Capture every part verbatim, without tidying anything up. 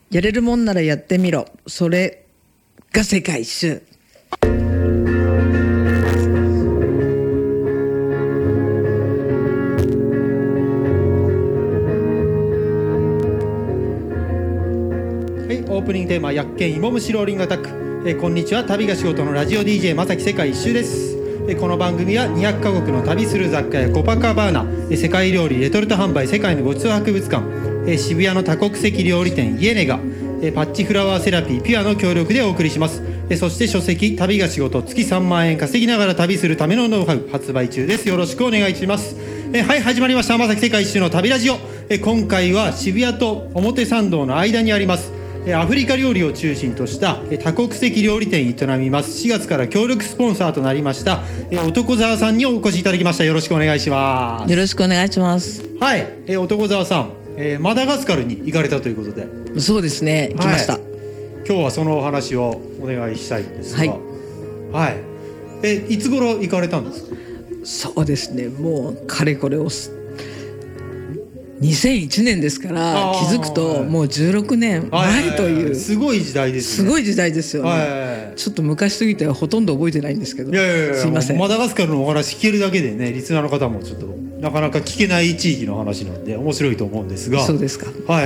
やれるもんならやってみろ。それが世界一周。 はい、オープニングテーマ、薬研芋虫ローリングアタック。えー、こんにちは。旅が仕事のラジオ ディージェー まさき世界一周です。えー、この番組はにひゃくカ国の旅する雑貨やコパカバーナ、えー、世界料理レトルト販売世界のごちそう博物館、えー、渋谷の多国籍料理店イエネガ、えー、パッチフラワーセラピーピュアの協力でお送りします。えー、そして書籍旅が仕事、月さんまんえん稼ぎながら旅するためのノウハウ発売中です。よろしくお願いします。えー、はい、始まりました。まさき世界一周の旅ラジオ。えー、今回は渋谷と表参道の間にありますアフリカ料理を中心とした多国籍料理店営みます。しがつから協力スポンサーとなりました男沢さんにお越しいただきました。よろしくお願いします。 よろしくお願いします。 はい、え男沢さん、えマダガスカルに行かれたということで。 そうですね、行きました、はい、 今日はそのお話をお願いしたいんですが、 はい、 はい、えいつ頃行かれたんですか？ そうですね、もうかれこれをにせんいちねんですから、気づくともうじゅうろくねんまえという、 すごい時代ですね。 すごい時代ですよね、 はい、 ちょっと昔すぎてほとんど覚えてないんですけど。 いやいやいや、 すいません。 マダガスカルのお話聞けるだけでね、リスナーの方もちょっとなかなか聞けない地域の話なんで面白いと思うんですが。 そうですか。 はい。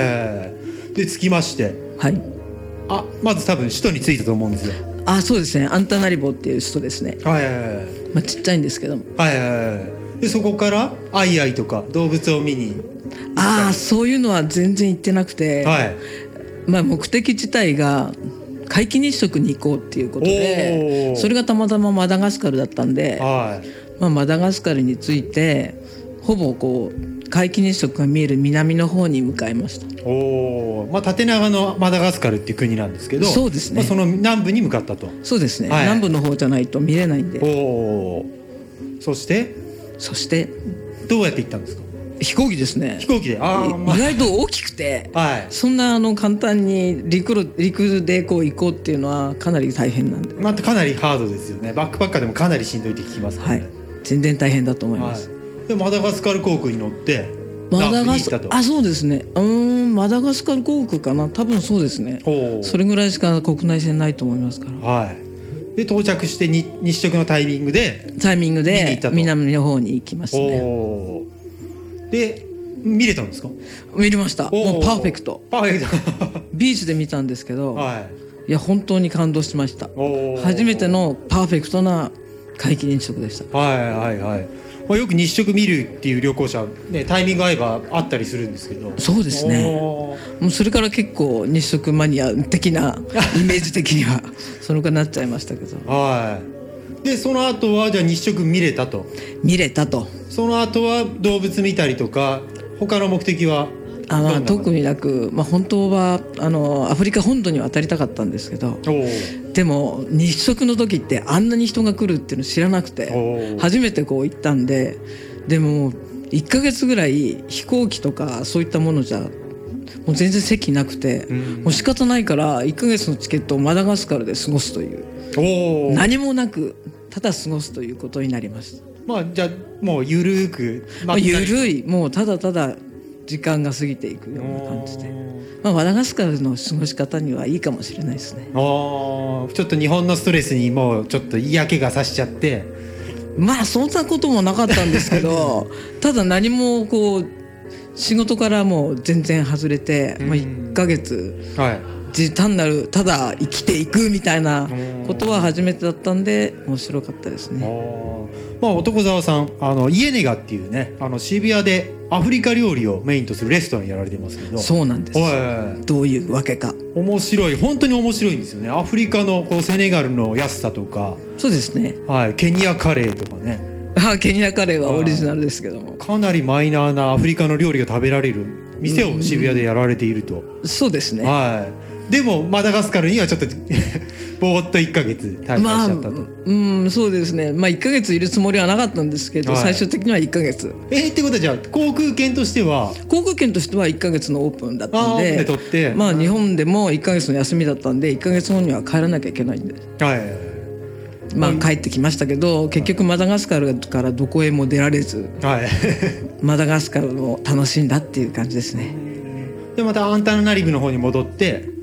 で着きまして、はい、あまず多分首都に着いたと思うんですよ。 あ、そうですね、アンタナリボっていう首都ですね。 はいはいはい、 まあ、ちっちゃいんですけども、 はいはいはい、でそこからアイアイとか動物を見に。 ああ、そういうのは全然行ってなくて、はい、まあ、目的自体が皆既日食に行こうっていうことで、それがたまたまマダガスカルだったんで、はい、まあ、マダガスカルについてほぼこう皆既日食が見える南の方に向かいました。 お、まあ、縦長のマダガスカルっていう国なんですけど。 そうですね、 まあ、その南部に向かったと。 そうですね、はい、南部の方じゃないと見れないんで。 お、そしてそしてどうやって行ったんですか？ 飛行機ですね。 飛行機で。あ、まあ、 意外と大きくて、はい、そんなあの簡単に 陸, 陸でこう行こうっていうのはかなり大変なんで、 まあ、かなりハードですよね。バックパッカーでもかなりしんどいって聞きますからね。はい、 全然大変だと思います、はい、 でマダガスカル航空に乗ってマダガスカル、あ、そうですね、うーん、マダガスカル航空かな、多分そうですね。それぐらいしか国内線ないと思いますから。はい、で到着してに日食のタイミングでタイミングで南の方に行きましたね。 おで見れたんですか？ 見れました。もうパーフェクト。 パーフェクトビーチで見たんですけど、はい、いや本当に感動しました。初めてのパーフェクトな皆既日食でした。はいはいはい、 まあ、よく日食見るっていう旅行者、ね、タイミング合えばあったりするんですけど。 そうですね、もうそれから結構日食マニア的なイメージ的にはそのくらいになっちゃいましたけど。はい、 でその後はじゃあ日食見れたと。 見れたと。 その後は動物見たりとか他の目的は？ あ、まあ、特になく、まあ、本当はあのアフリカ本土に渡りたかったんですけど、でも日食の時ってあんなに人が来るっていうの知らなくて初めてこう行ったんで、でもいっかげつぐらい飛行機とかそういったものじゃもう全然席なくて、うん、もう仕方ないからいっかげつのチケットをマダガスカルで過ごすという、何もなくただ過ごすということになりました。 まあ、じゃあもうゆるく、 まあ、ゆるい、もうただただ時間が過ぎていくような感じで、まあ、マダガスカルの過ごし方にはいいかもしれないですね。 あ、ちょっと日本のストレスにもうちょっと嫌気がさしちゃって。 まあそんなこともなかったんですけどただ何もこう仕事からもう全然外れて、まあ、いっかげつ、はい、単なるただ生きていくみたいなことは初めてだったんで面白かったですね。 まあ、男沢さん、あのイエネガっていうね、あの渋谷でアフリカ料理をメインとするレストランやられてますけど。 そうなんです、はい、どういうわけか面白い、本当に面白いんですよね。アフリカのこうセネガルの安さとか。 そうですね、 はい、ケニアカレーとかね。 あ、ケニアカレーはオリジナルですけども、 かなりマイナーなアフリカの料理が食べられる店を渋谷でやられていると、 うん、そうですね、 はい、でもマダガスカルにはちょっとぼーっといっかげつ滞在しちゃったと、まあ、 うん、そうですね、まあ、いっかげついるつもりはなかったんですけど、はい、最終的にはいっかげつ。 えー、ってことはじゃあ航空券としては航空券としてはいっかげつのオープンだったんで、 で取って、 まあ、日本でもいっかげつの休みだったんでいっかげつごには帰らなきゃいけないんで、はい、まあ、帰ってきましたけど、結局マダガスカルからどこへも出られず、はい、マダガスカルを楽しんだっていう感じですね。 でまたアンタナナリブの方に戻って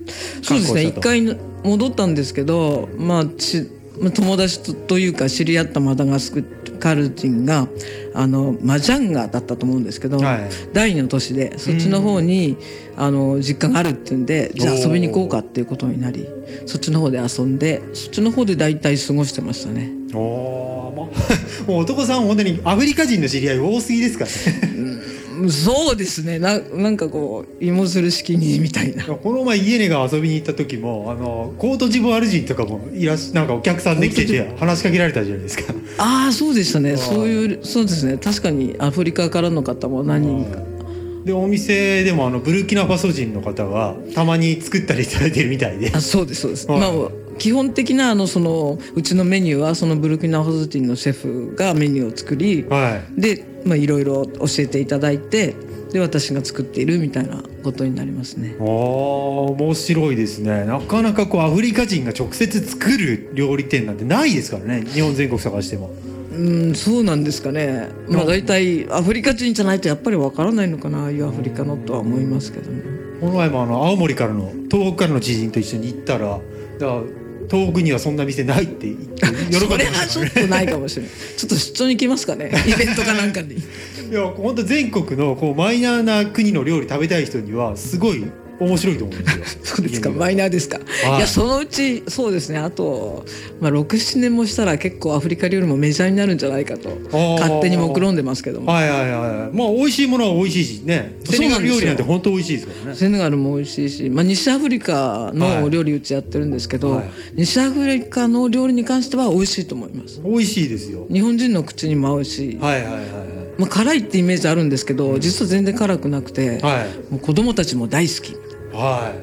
そうですね、一回戻ったんですけど、まあち友達とというか知り合ったマダガスカル人があのマジャンガだったと思うんですけど、はい、第二の都市でそっちの方にあの実家があるっていうんで、じゃあ遊びに行こうかっていうことになり、そっちの方で遊んで、そっちの方で大体過ごしてましたね。 おもう男さん本当にアフリカ人の知り合い多すぎですからねそうですね、 な, なんかこう芋づる式にみたいな。 この前家根が遊びに行った時もあのコートジボワール人とかもいらっしなんかお客さんで来てて話しかけられたじゃないですか。 ああそうでしたね。そういうそうですね、確かにアフリカからの方も何人かで、お店でもあのブルキナファソ人の方がたまに作ったりされてるみたいで。 あそうですそうです、はい、まあ基本的なあのそのうちのメニューはそのブルキナファソ人のシェフがメニューを作り、はい、でまあいろいろ教えていただいて、で私が作っているみたいなことになりますね。 ああ面白いですね。なかなかこうアフリカ人が直接作る料理店なんてないですからね、日本全国探しても。 うんそうなんですかね。まあ大体アフリカ人じゃないとやっぱりわからないのかな、ああいうアフリカのとは思いますけども。 この前もあの青森からの東北からの知人と一緒に行ったら、だから東北にはそんな店ないって言って喜んでましたね。 それはちょっとないかもしれないちょっと出張に行きますかねイベントかなんかに。 いや本当全国のこうマイナーな国の料理食べたい人にはすごい面白いと思うんですよ。 そうですか、マイナーですか。いやそのうちそうですね、あと、まあ、ろく、ななねんもしたら結構アフリカ料理もメジャーになるんじゃないかと勝手に目論んでますけども。 はいはいはい、まあ美味しいものは美味しいしね。セネガル料理なんて本当美味しいですからね。 セネガルも美味しいし、まあ、西アフリカの料理うちやってるんですけど、はい、西アフリカの料理に関しては美味しいと思います。 美味しいですよ。 日本人の口にも合うし、はいはいはい、まあ、辛いってイメージあるんですけど、実は全然辛くなくて、はい、もう子供たちも大好き、はい、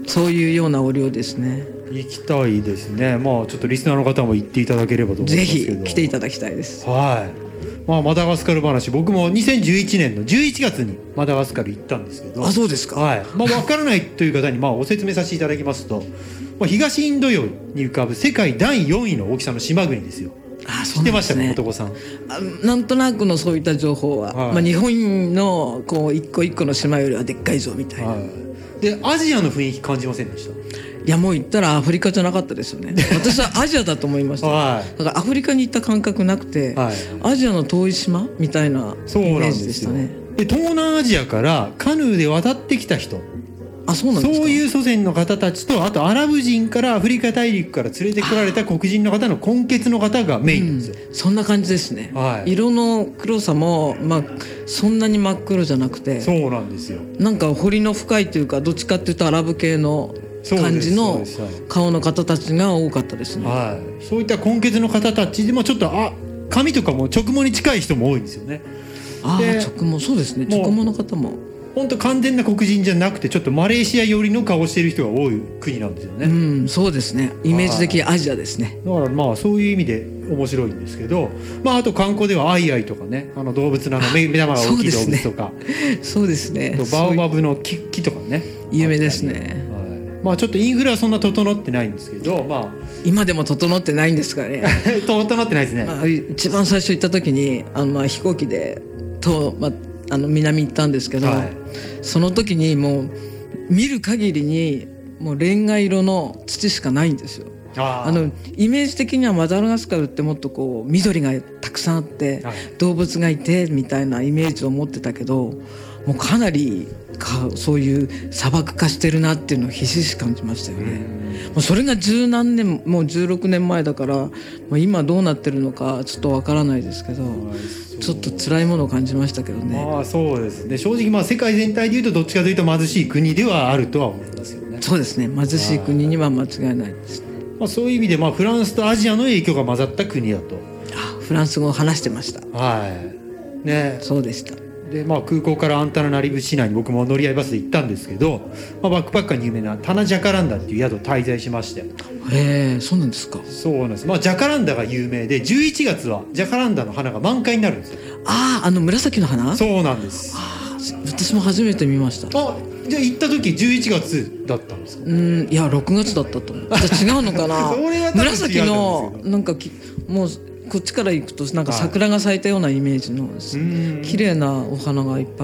そういうようなお料ですね。 行きたいですね。まあちょっとリスナーの方も行っていただければと思いますけど、 ぜひ来ていただきたいです。 はい。まあマダガスカル話、僕もにせんじゅういちねんのじゅういちがつにマダガスカル行ったんですけど。 あ、そうですか。 はい。まあ分からないという方にまあご説明させていただきますと、まあ、東インド洋に浮かぶ世界だいよんいの大きさの島国ですよ。 あ、 そうなんですね。知ってましたか、男さん。 あ、なんとなくのそういった情報は、はい、まあ、日本のこう一個一個の島よりはでっかいぞみたいな、はい、でアジアの雰囲気感じませんでした？ いやもう言ったらアフリカじゃなかったですよね。私はアジアだと思いました、はい、だからアフリカに行った感覚なくて、はい、アジアの遠い島みたいなイメージでしたね。 で東南アジアからカヌーで渡ってきた人、 あ、そうなんですか。 そういう祖先の方たちと、あとアラブ人からアフリカ大陸から連れてこられた黒人の方の根血の方がメインなんですよ、 うん、そんな感じですね、はい、色の黒さも、まあ、そんなに真っ黒じゃなくて、 そうなんですよ。 なんか彫りの深いというか、どっちかっていうとアラブ系の感じの顔の方たちが多かったですね。 はい、そういった根血の方たちでもちょっとあ髪とかも直毛に近い人も多いんですよね。 ああ、直毛、そうですね、直毛の方も本当完全な黒人じゃなくて、ちょっとマレーシア寄りの顔している人が多い国なんですよね。 うん、そうですね、イメージ的アジアですね。 だからまあそういう意味で面白いんですけど、まああと観光ではアイアイとかね、あの動物のあの目玉が大きい動物とか、 そうですね、 とバオバブの 木, 木とかね、 有名ですね。 はい、まあちょっとインフラはそんな整ってないんですけど、まあ今でも整ってないんですかね。 整ってないですね。 まあ、一番最初行った時にあのまあ飛行機でと、まあ、あの南行ったんですけど、はい、その時にもう見る限りにもうレンガ色の土しかないんですよ。ああのイメージ的にはマダガスカルってもっとこう緑がたくさんあって、はい、動物がいてみたいなイメージを持ってたけど、もうかなりかそういう砂漠化してるなっていうのをひしひし感じましたよね。もうそれが十何年、もうじゅうろくねんまえだから、まあ、今どうなってるのかちょっとわからないですけど、ちょっと辛いものを感じましたけどね。 まあそうですね、正直まあ世界全体でいうとどっちかというと貧しい国ではあるとは思いますよね。 そうですね、貧しい国には間違いないですね。 まあ、そういう意味でまあフランスとアジアの影響が混ざった国だと。 あ、フランス語を話してました。 はいね、 そうでした。 でまあ、空港からアンタナナリブ市内に僕も乗り合いバスで行ったんですけど、まあ、バックパッカーに有名なタナジャカランダっていう宿滞在しまして。 へえ、そうなんですか。 そうなんです、まあ、ジャカランダが有名で、じゅういちがつはジャカランダの花が満開になるんですよ。 ああ、あの紫の花。 そうなんです。 あ、私も初めて見ました。 あ、じゃあ行った時じゅういちがつだったんですか。 うん、いやろくがつだったと思う。じゃあ違うのかな。それは多分違うんですけど、紫のなんかきもうこっちから行くとなんか桜が咲いたようなイメージの綺麗なお花がいっぱいあったけど、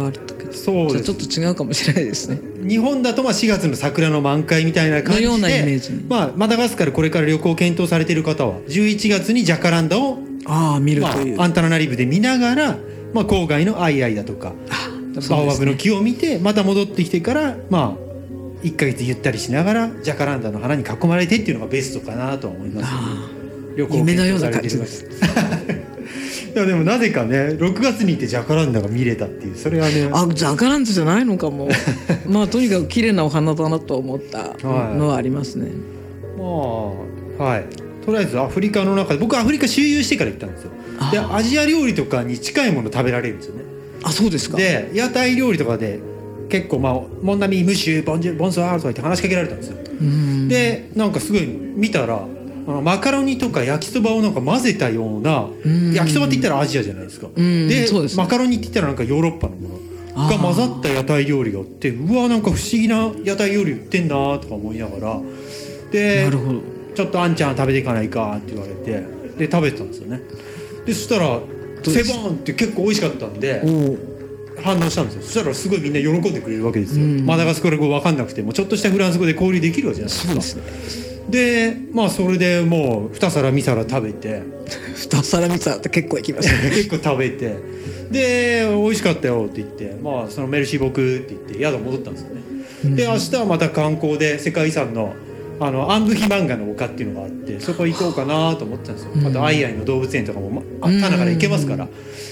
そうです。 ちょっと違うかもしれないですね。 日本だとまあしがつの桜の満開みたいな感じで、 のようなイメージに、 まあ、マダガスカルこれから旅行を検討されている方はじゅういちがつにジャカランダをああ見るという、 まあ、アンタナナリブで見ながら、まあ、郊外のアイアイだとかバオバブの木を見てまた戻ってきてからまあいっかげつゆったりしながらジャカランダの花に囲まれてっていうのがベストかなと思います、ね、 旅行夢のような感じですいやでもなぜかねろくがつに行ってジャカランダが見れたっていうそれはねあジャカランダじゃないのかもまあとにかく綺麗なお花だなと思ったのはありますね、 はい、まあはいとりあえずアフリカの中で僕はアフリカ周遊してから行ったんですよ。でアジア料理とかに近いもの食べられるんですよね。 あそうですか。 で屋台料理とかで結構まあモンナミムシュボンジュボンソワールとか言って話しかけられたんですよ。でなんかすごい見たらあのマカロニとか焼きそばをなんか混ぜたような焼きそばって言ったらアジアじゃないですか。でそうです、ね、マカロニって言ったらなんかヨーロッパのものが混ざった屋台料理があってうわなんか不思議な屋台料理売ってんなとか思いながらでなるほどちょっとあんちゃん食べていかないかって言われてで食べてたんですよね。でそしたらセボンって結構美味しかったんで反応したんですよ。そしたらすごいみんな喜んでくれるわけですよ。マダガスカル語分かんなくてもちょっとしたフランス語で交流できるわけじゃないですか。そうですね。でまあそれでもうに皿み皿食べてに皿み皿って結構いきますね結構食べてで美味しかったよって言ってまあそのメルシーボクって言って宿戻ったんですよね、うん、で明日はまた観光で世界遺産のあのアンブヒマンガの丘っていうのがあってそこ行こうかなと思ってたんですよ、うん、あとアイアイの動物園とかも、まあ、タナから行けますから、うん、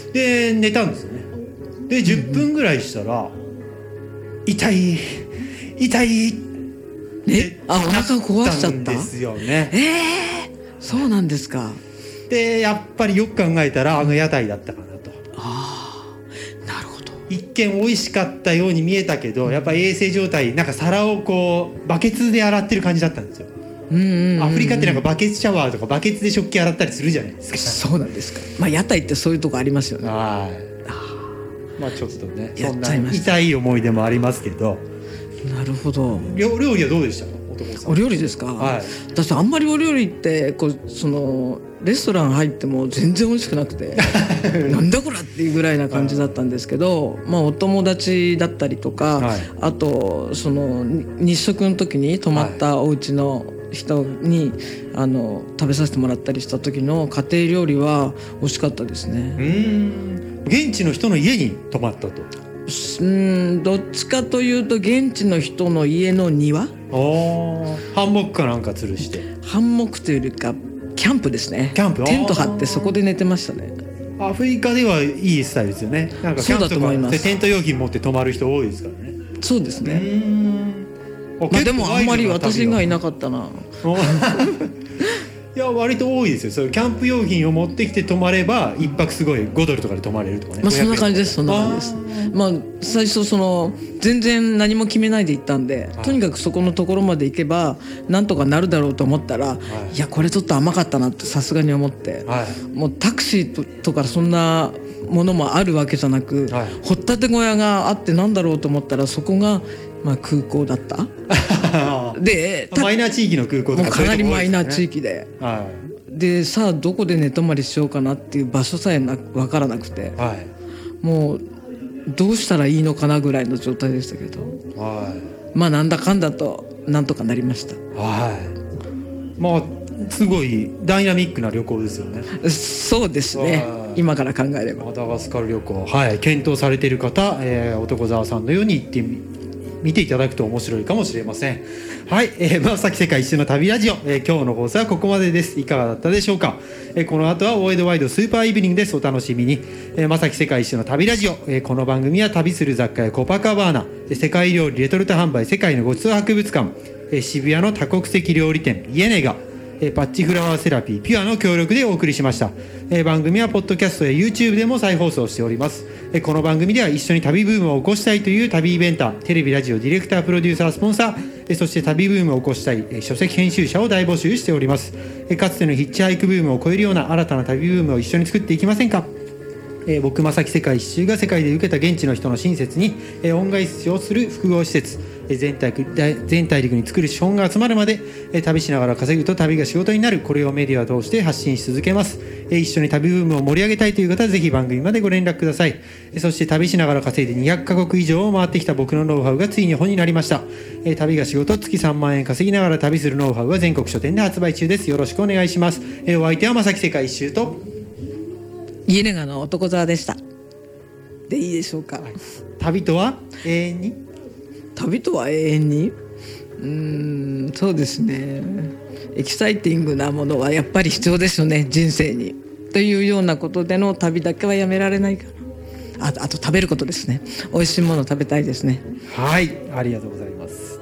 で寝たんですよね。でじゅっぷんぐらいしたら痛い痛いえあお腹壊しちゃったんですよね。 えー、そうなんですか。 でやっぱりよく考えたらあの屋台だったかなと。 ああなるほど。 一見美味しかったように見えたけどやっぱり衛生状態なんか皿をこうバケツで洗ってる感じだったんですよ。うんうんうんうん、アフリカってなんかバケツシャワーとかバケツで食器洗ったりするじゃないですか。 そうなんですか。まあ屋台ってそういうとこありますよね。 はいあまあちょっとねそんな痛い思い出もありますけど。 なるほど。 料理はどうでしたか男さん。 お料理ですか、はい、私あんまりお料理ってこうそのレストラン入っても全然美味しくなくてなんだこれっていうぐらいな感じだったんですけど、まあ、お友達だったりとか、はい、あとその日食の時に泊まったお家の人に、はい、あの食べさせてもらったりした時の家庭料理は美味しかったですね。 うーん現地の人の家に泊まったと。 うんどっちかというと現地の人の家の庭あハンモックかなんか吊るしてハンモックというよりかキャンプですね。 キャンプテント張ってそこで寝てましたね。 アフリカではいいスタイルですよね。なんかキャンプとかでテント用品持って泊まる人多いですからね。 そうですね。うんまあ、でもあんまり私がいなかったないや割と多いですよ。そういうキャンプ用品を持ってきて泊まれば一泊すごいごドルとかで泊まれるとかね。 まあそんな感じですそんな感じです。まあ最初その全然何も決めないで行ったんで、とにかくそこのところまで行けばなんとかなるだろうと思ったら、はい、いやこれちょっと甘かったなってさすがに思って、はい、もうタクシー と, とかそんなものもあるわけじゃなく、はい、掘ったて小屋があってなんだろうと思ったらそこがまあ空港だったでマイナー地域の空港とか、 ね、もうかなりマイナー地域で、はい、でさあどこで寝泊まりしようかなっていう場所さえな分からなくて、はい、もうどうしたらいいのかなぐらいの状態でしたけど、はい、まあなんだかんだとなんとかなりました。 はい、まあすごいダイナミックな旅行ですよね。 そうですね今から考えれば。 マダガスカル旅行、はい、検討されている方、えー、男沢さんのように行ってみ見ていただくと面白いかもしれません。はい、えー、まさき世界一周の旅ラジオ、えー、今日の放送はここまでです。いかがだったでしょうか。えー、この後はワイドワイドスーパーイブニングです。お楽しみに。えー、まさき世界一周の旅ラジオ、えー、この番組は旅する雑貨やコパカバーナ、えー、世界料理レトルト販売世界のごちそう博物館、えー、渋谷の多国籍料理店イエネガ、えー、パッチフラワーセラピーピュアの協力でお送りしました。えー、番組はポッドキャストや YouTube でも再放送しております。えー、この番組では一緒に旅ブームを起こしたいという旅イベンター、テレビラジオディレクタープロデューサースポンサー、えー、そして旅ブームを起こしたい、えー、書籍編集者を大募集しております。えー、かつてのヒッチハイクブームを超えるような新たな旅ブームを一緒に作っていきませんか。 えー、僕正木世界一周が世界で受けた現地の人の親切に、えー、恩返しをする複合施設、えー、全体全大陸に作る資本が集まるまで、えー、旅しながら稼ぐと旅が仕事になる、これをメディアを通して発信し続けます。えー、一緒に旅ブームを盛り上げたいという方はぜひ番組までご連絡ください。えー、そして旅しながら稼いでにひゃくカ国以上を回ってきた僕のノウハウがついに本になりました。えー、旅が仕事、月さんまんえん稼ぎながら旅するノウハウは全国書店で発売中です。よろしくお願いします。えー、お相手は正木世界一周と家ネガの男沢でした。でいいでしょうか。 はい、旅とは永遠に旅とは永遠にうーんそうですね、エキサイティングなものはやっぱり必要ですよね、人生にというようなことでの旅だけはやめられないかな。あと、あと食べることですね。美味しいもの食べたいですね。 はい、ありがとうございます。